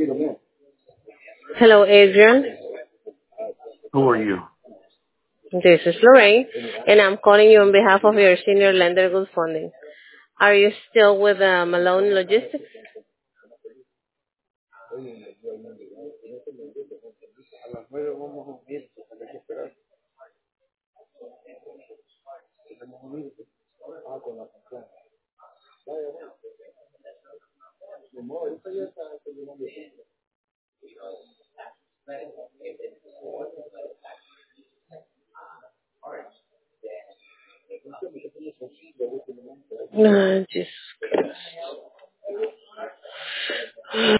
Hello, Adrian. Who are you? This is Lorraine, and I'm calling you on behalf of your senior lender good funding. Are you still with Malone Logistics? Just